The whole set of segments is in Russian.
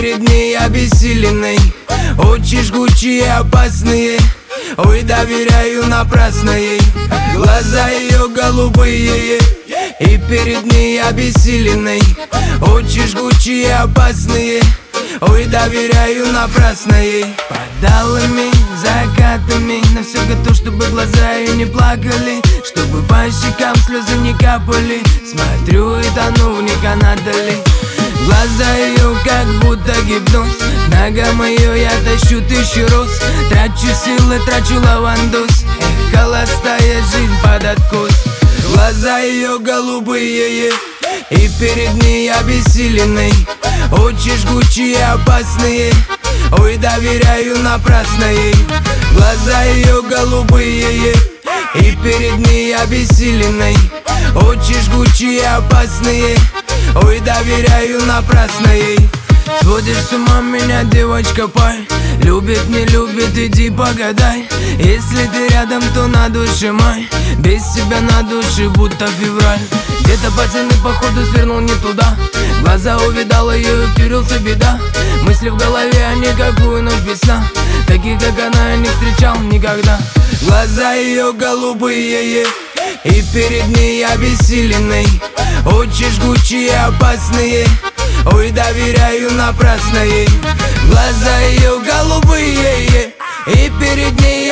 перед ней обессиленной. Очень жгучие, опасные, ой, доверяю напрасно ей. Глаза ее голубые, и перед ней обессиленной. Очень жгучие, опасные, ой, доверяю напрасно ей. Под алыми закатами на все готов, чтобы глаза ее не плакали, чтобы по щекам слезы не капали. Смотрю и тону в них, она дали. Глаза ее как будто гипноз, к ногам ее я тащу 1000 роз. Трачу силы, трачу лавандос, эх, холостая жизнь под откос. Глаза ее голубые, и перед ней обессиленной. Очень жгучие, опасные, ой, доверяю напрасно ей. Глаза ее голубые, и перед ней обессиленной. Очень жгучие, опасные, ой, доверяю напрасно ей. Сводишь с ума меня, девочка, пай. Любит, не любит, иди погадай. Если ты рядом, то на душе май. Без тебя на душе будто февраль. Где-то пацаны походу свернул не туда. Глаза увидал ее и втюрился беда. Мысли в голове, а никакую ночь без сна. Таких, как она, я не встречал никогда. Глаза ее голубые, и перед ней обессиленной. Очень жгучие, опасные, ой, доверяю напрасно ей. Глаза ее голубые, и перед ней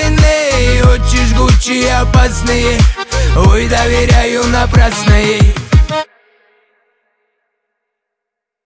обессиленной. Очень жгучие, опасные, ой, доверяю напрасно ей.